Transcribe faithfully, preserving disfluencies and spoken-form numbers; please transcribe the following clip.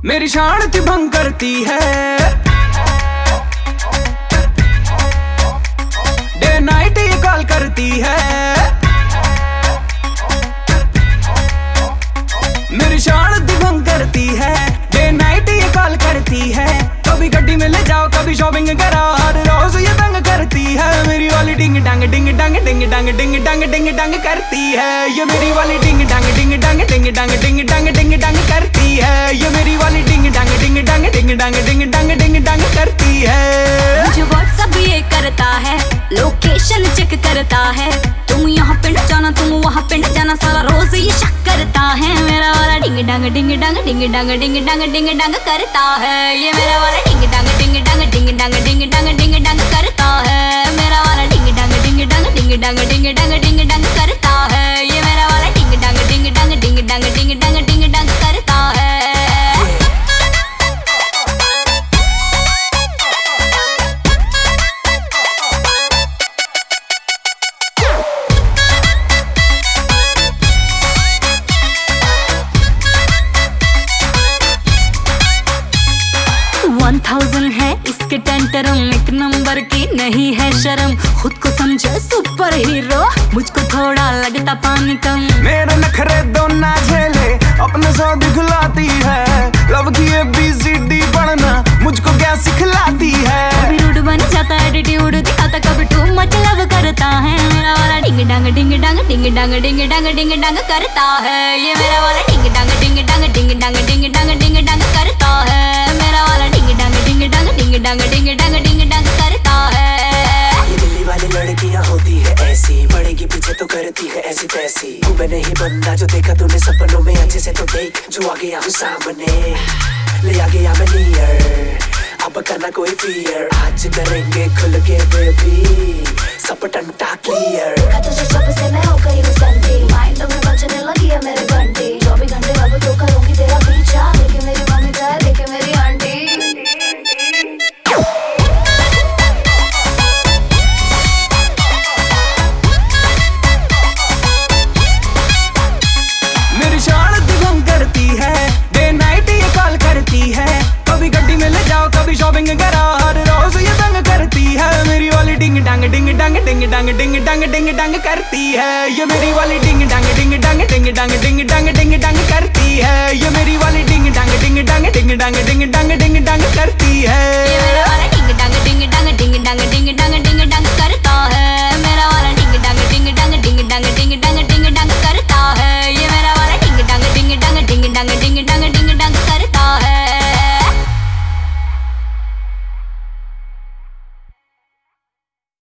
मेरी शांति भंग करती है। डे नाइट ये कॉल करती है। मेरी शांति भंग करती है। डे नाइट ये कॉल करती है। कभी गड्डी में ले जाओ, कभी शॉपिंग कराओ, हर रोज ये तंग करती है। मेरी वाली डिंग डांग डिंग डांग डिंग डांग डिंग डांग डिंग डांग करती है। ये मेरी वाली डिंग डांग डिंग डांग डिंग डांग डिंग डांग डिंग डांग करती है। ये मेरी वाली डिंग डांग डिंग डांग डिंग डांग डिंग डांग डिंग डांग करती है। मुझे व्हाट्सएप ये करता है, लोकेशन चेक करता है। तुम यहाँ पे न जाना, तुम वहाँ पे न जाना, सारा रोज ये शक करता है। मेरा वाला डिंग डांग डिंग डांग डिंग डांग डिंग डांग डिंग डांग करता है। ये मेरा वाला डिंग डांग डिंग डांग डिंग डांग डिंग डांग डिंग डांग करता है। मेरा वाला डिंग डांग डिंग डांग डिंग डांग डिंग डांग डिंग डांग करता है। ये मेरा वाला डिंग डांग डिंग डांग डिंग डांग डिंग डांग डिंग डांग करता है। वन थाउजेंड है इसके टेंटरम, एक नंबर की नहीं है शर्म। खुद को समझे सुपर हीरो, मुझको थोड़ा लगता पानी कम। मेरे नखरे दो ना झेले, अपने सौ दिखलाती है। लव की ए बी सी डी पढ़ना मुझको क्या सिखलाती है। कभी रूड बन जाता है, एटीट्यूड दिखाता, कभी टू मच लव करता है। मेरा वाला डिंग डांग डिंग डांग डिंग डांग डिंग डांग डिंग डांग करता है। ये मेरा वाला डिंग डांग डिंग डांग डिंग डांग डिंग डांग डिंग डांग करता है। मेरा वाला डिंग डांग डिंग डांग डिंग डांग डिंग डांग डिंग डांग करता है। ये दिल्ली वाली लड़कियां होती है ऐसी, बढ़ेगी पीछे तो करती है ऐसी तैसी। तू मैं नहीं बंदा जो देखा तूने सपनों में, अच्छे से तो देख जो आ गया हूँ सामने, ले आ गया मैं नियर। अब करना कोई फियर, आज करेंगे खुल के बेबी, सब टंटा क्लियर। तुझे जब से मैं हो गई हूँ संती, माइंड में बजने लगी है मेरे घंटी। चौबीस घंटे अब तो करूँगी तेरा पीछा, देखे मेरी मम्मी जाए, देखे मेरी आंटी। मेरी शांति भंग करती है। डे नाइट ये कॉल करती है। कभी गड्डी में ले जाओ, कभी शॉपिंग कराओ, हर रोज ये तंग करती है। मेरी वाली डिंग डांग डिंग डांग डिंग डांग डिंग डांग डिंग डांग करती है। ये मेरी वाली डिंग डांग डिंग डांग डिंग डांग डिंग